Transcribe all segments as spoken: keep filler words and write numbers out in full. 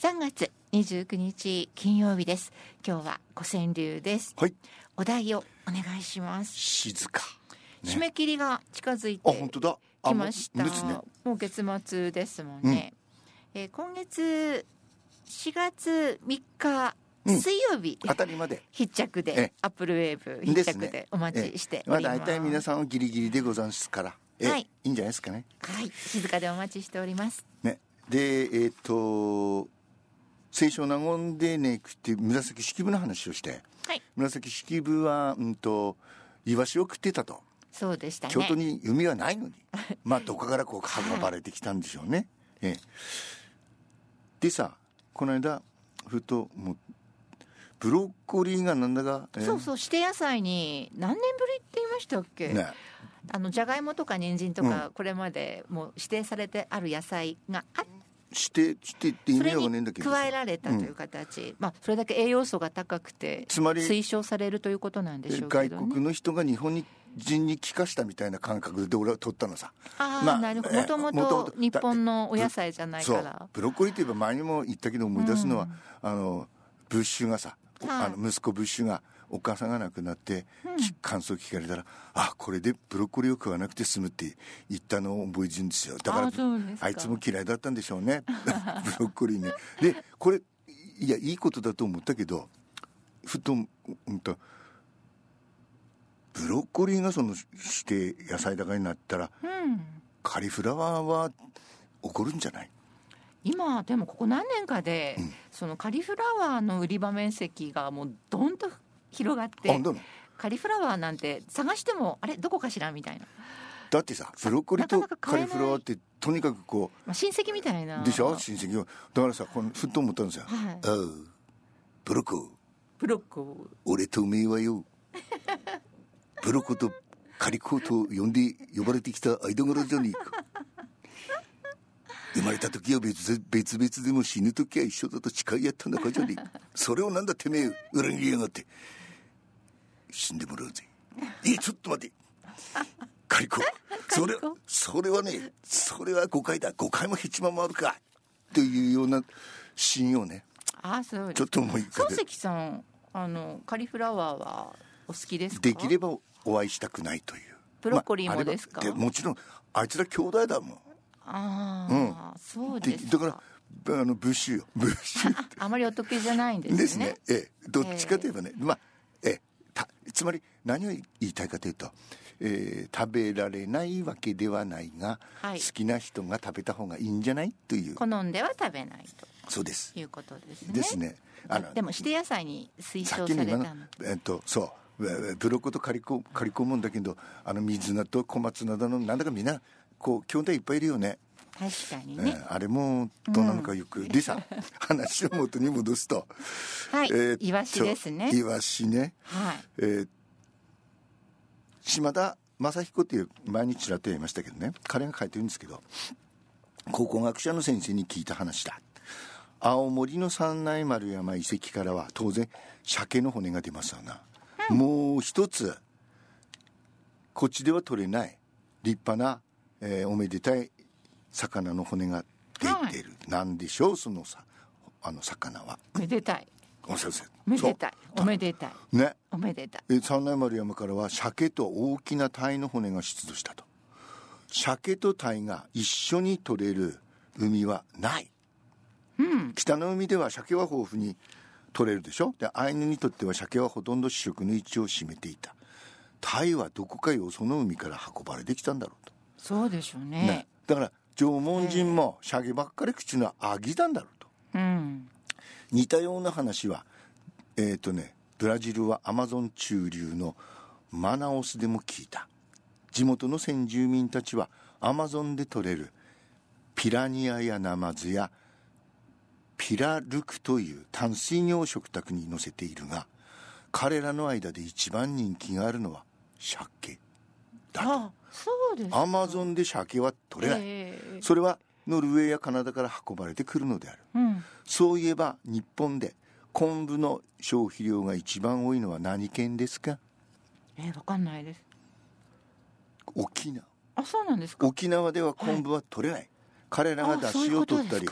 さんがつにじゅうくにち金曜日です。今日は古川流です、 はい、 お題をお願いします。 静か、 ね、締め切りが近づいてきました。 もう、ね、 もう月末ですもんね、うんえー、今月しがつみっか水曜日、 うん、あたりまで必着でアップルウェーブ必着でお待ちしております。 まあ、大体皆さんはギリギリでございますからえ、はい、いいんじゃないですかね。 はい、静かでお待ちしております、 ね、でえっ、ー、と清少納言でねくって紫式部の話をして、はい、紫式部は、うん、とイワシを食ってたと。 そうでしたね。 京都に海はないのにまあどこからこう運ばれてきたんでしょうね、はい、ええ、でさこの間ふともうブロッコリーがなんだか、 えー、そうそう指定野菜に何年ぶりって言いましたっけ、ね、あのじゃがいもとか人参とか、うん、これまでもう指定されてある野菜があって指定してって意味はねえんだけど加えられたという形、うんまあ、それだけ栄養素が高くてつまり推奨されるということなんでしょうけど、ね、 外国の人が日本人に帰化したみたいな感覚で俺は取ったのさ。 あ、まあ、なるほど。もともと日本のお野菜じゃないから。 ブロッコリーといえば前にも言ったけど思い出すのは、うん、あのブッシュがさ、はい、あの息子ブッシュがお母さんが亡くなって、うん、感想聞かれたらあこれでブロッコリーを食わなくて済むって言ったのを覚えてるんですよ。だから あ, あいつも嫌いだったんでしょうねブロッコリーね。でこれいやいいことだと思ったけどふと、うんと、ブロッコリーがそのして野菜高になったら、うん、カリフラワーは怒るんじゃない？ 今でもここ何年かで、うん、そのカリフラワーの売り場面積がもうどんと広がってカリフラワーなんて探してもあれどこかしらみたいな。 だってさブロッコリーとカリフラワーってとにかくこう、 まあ、親戚みたいなでしょ。親戚はだからさこのふっと思ったんですよ、はい、ああブロッコブロッコ俺とおめえはよブロッコとカリコと呼んで呼ばれてきた間柄じゃねえか生まれた時は 別, 別々でも死ぬ時は一緒だと誓い合った仲じゃねえかそれをなんだてめえ裏切りやがって死んでもらうぜえちょっと待ってカリコそれそれはねそれは誤解だ誤解もヘチマもあるかというようなシーンをねあそうですちょっと思い浮かべる。 漱石さんあのカリフラワーはお好きですか？ できればお会いしたくないという。 ブロッコリーもですか？ まあ、でもちろんあいつら兄弟だもん。 ああ、うん、そうですか。 だからあのブッシュよブッシュあまりお得意じゃないんですね。 ですね。ええ、どっちかといえばね、えー、まあええたつまり何を言いたいかというと、えー、食べられないわけではないが、はい、好きな人が食べた方がいいんじゃないという。 好んでは食べないと。 そうです。 いうことですね。 ですね。 あのでも指定野菜に推奨されたの。 えっとそうブロッコとカリコカリコもんだけどあの水菜と小松菜だのなんだかみんなこう兄弟いっぱいいるよね。 確かにね、 えー、あれもどうなのかよく、うん、でさ話を元に戻すとはい、えー、イワシですね。 イワシね、はいえー、島田正彦っていう毎日ちらっと言いましたけどね彼が書いてるんですけど考古学者の先生に聞いた話だ。青森の三内丸山遺跡からは当然鮭の骨が出ますよな、うん、もう一つこっちでは取れない立派な、えー、おめでたい魚の骨が出てる、はい、なんでしょうそのさあの魚は。 めでたいお先生めでたいおめでたいねおめでたいえ三内丸山からは鮭と大きな鯛の骨が出土したと。鮭と鯛が一緒に取れる海はない、うん、北の海では鮭は豊富に取れるでしょ。でアイヌにとっては鮭はほとんど主食の位置を占めていた。鯛はどこかよその海から運ばれてきたんだろうと。 そうでしょう ね, ねだから縄文人も鮭ばっかり食うのはアギなんだろうと、うん、似たような話はえっとねブラジルはアマゾン中流のマナオスでも聞いた。地元の先住民たちはアマゾンで取れるピラニアやナマズやピラルクという淡水魚を食卓に乗せているが彼らの間で一番人気があるのは鮭だと。 あそうですか。 アマゾンで鮭は取れない、えー、それはノルウェーやカナダから運ばれてくるのである、うん、そういえば日本で昆布の消費量が一番多いのは何県ですか？ えー、分かんないです。 沖縄。 あそうなんですか。 沖縄では昆布は取れない、はい、彼らが出汁を取ったり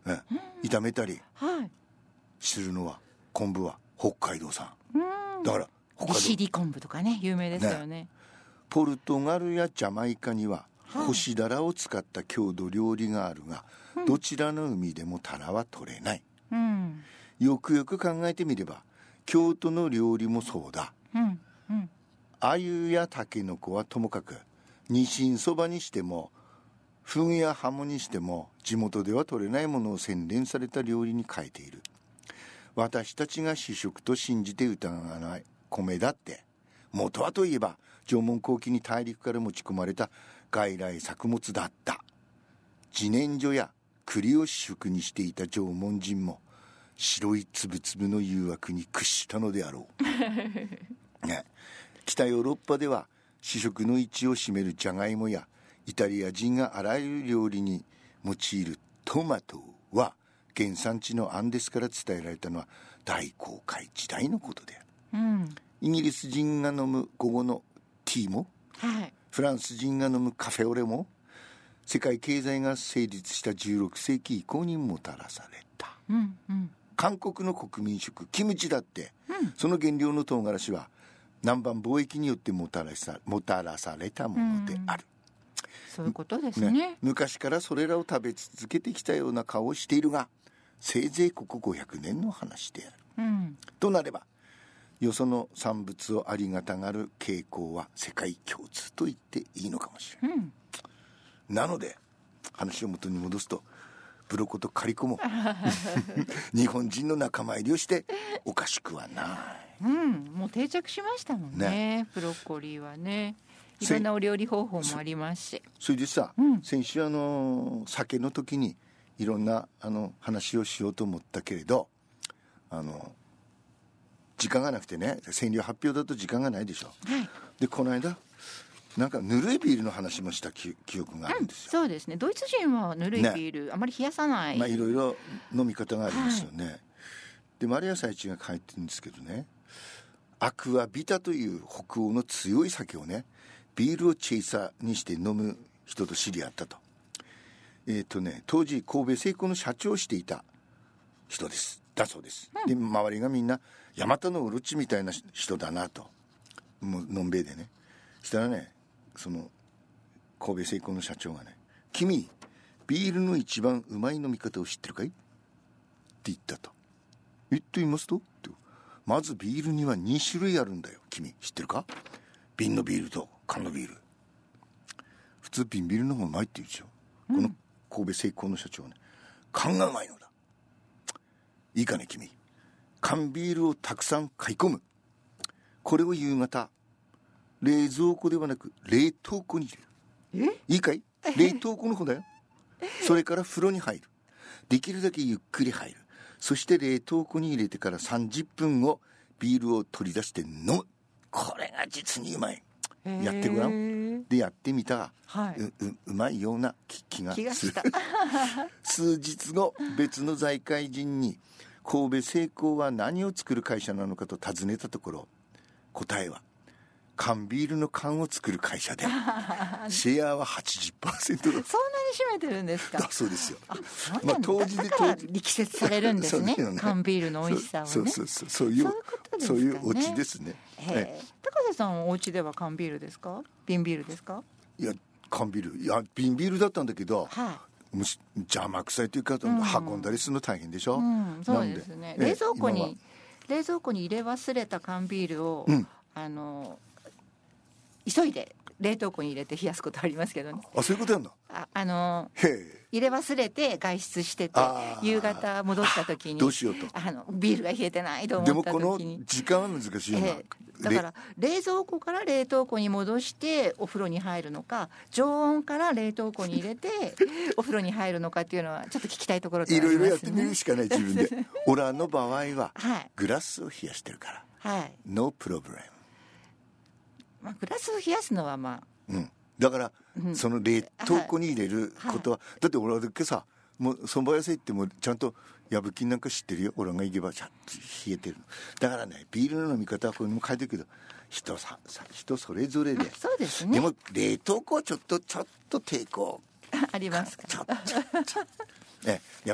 ええ、炒めたりするのは、はい、昆布は北海道産。うんだから北海道利尻昆布とかね有名ですよ ね, ねポルトガルやジャマイカには干しダラを使った郷土料理があるが、はい、どちらの海でもタラは取れない、うん、よくよく考えてみれば京都の料理もそうだ、うんうん、鮎やタケノコはともかくニシンそばにしてもフグやハモにしても地元では取れないものを洗練された料理に変えている。私たちが主食と信じて疑わない米だって元はといえば縄文後期に大陸から持ち込まれた外来作物だった。自然薯や栗を主食にしていた縄文人も白いつぶつぶの誘惑に屈したのであろう、ね、北ヨーロッパでは主食の位置を占めるジャガイモやイタリア人があらゆる料理に用いるトマトは原産地のアンデスから伝えられたのは大航海時代のことである、うん、イギリス人が飲む午後のティーも、はい、フランス人が飲むカフェオレも世界経済が成立したじゅうろくせいき以降にもたらされた、うんうん、韓国の国民食キムチだって、うん、その原料の唐辛子は南蛮貿易によってもたらさ、もたらされたものである、 うん、そういうことです ね, ね昔からそれらを食べ続けてきたような顔をしているがせいぜいここごひゃくねんの話である、うん、となればよその産物をありがたがる傾向は世界共通と言っていいのかもしれない、うん、なので話を元に戻すとブロコとカリコも日本人の仲間入りをしておかしくはない、 うん、もう定着しましたもん ね, ねブロッコリーはねいろんなお料理方法もありますしそ, それでさ、うん、先週あの酒の時にいろんなあの話をしようと思ったけれどあの時間がなくてね川柳発表だと時間がないでしょ、はい、でこの間なんかぬるいビールの話もした記憶があるんですよ、 うん、そうですねドイツ人はぬるいビール、ね、あまり冷やさない、 まあ、いろいろ飲み方がありますよね、はい、でマリア最中が書いてるんですけどねアクアビタという北欧の強い酒をねビールをチェイサーにして飲む人と知り合ったとえーとね、当時神戸製鋼の社長をしていた人ですだそうです、うん、で周りがみんなヤマタノオロチみたいな人だなともうのんべいでねしたらねその神戸製鋼の社長がね君ビールの一番うまい飲み方を知ってるかいって言ったとえっと言いますとまずビールにはにしゅるいあるんだよ君知ってるか瓶のビールと缶のビール普通瓶ビールの方がうまいって言うでしょ、うん、この神戸製鋼の社長はね缶がうまいのだいいかね君缶ビールをたくさん買い込むこれを夕方冷蔵庫ではなく冷凍庫に入れるいいかい冷凍庫の方だよそれから風呂に入るできるだけゆっくり入るそして冷凍庫に入れてからさんじゅっぷんごビールを取り出して飲むこれが実にうまいやってごらんでやってみたら、はい、う, う, うまいような気がする気がした数日後別の財界人に神戸製鋼は何を作る会社なのかと尋ねたところ答えは缶ビールの缶を作る会社でシェアは はちじゅっパーセント だそんなに占めてるんですかだそうですよあそうなんだ、まあ、当時でだから力説されるんです ね, ね缶ビールの美味しさをねそうそうそうそういうそういうオチですね高瀬さんお家では缶ビールですか瓶ビールですかいや缶ビールいや瓶ビールだったんだけど、はい、邪魔くさいというか、うん、運んだりするの大変でしょ、うん、 そうですね冷蔵庫に冷蔵庫に入れ忘れた缶ビールを、うん、あの急いで冷凍庫に入れて冷やすことありますけどねあそういうことやんだあ、あの入れ忘れて外出してて夕方戻った時にどうしようとあのビールが冷えてないと思った時にでもこの時間は難しいよな、えー、だから冷蔵庫から冷凍庫に戻してお風呂に入るのか常温から冷凍庫に入れてお風呂に入るのかっていうのはちょっと聞きたいところでありますねいろいろやってみるしかない自分でオラの場合は、はい、グラスを冷やしてるから、はい、ノープロブレムまあ、グラスを冷やすのはまあ、 うん、だから、うん、その冷凍庫に入れることは、はい、だって俺は今朝もうそば屋さん行ってもちゃんと矢吹なんか知ってるよ俺が行けばちゃんと冷えてるだからねビールの飲み方はこれも書いてるけど人さ人それぞれでそうですねでも冷凍庫はちょっとちょっと抵抗ありますかちょっとちょっと、ね、やっぱり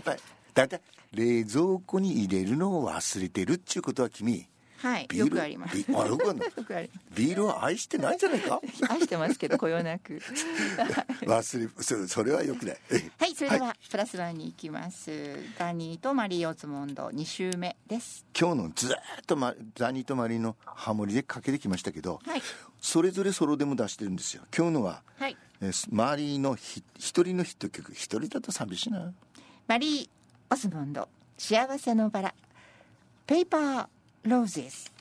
だいたい冷蔵庫に入れるのを忘れてるっていうことは君、 はい、 ビールよくあります。 ビあよくあるのよくあります。 ビールを愛してないんじゃないか愛してますけどこよなく忘れ そ, それはよくないはい、それではプラスワンに行きます。ダニーとマリー・オズモンドに週目です。 今日のずっと、ま、ダニーとマリーのハモリでかけてきましたけど、 はい、 それぞれソロでも出してるんですよ。今日のは、 はい、 えマリーのひ一人のヒット曲、一人だと寂しいな。 マリー・オズモンド幸せのバラペーパーローゼス。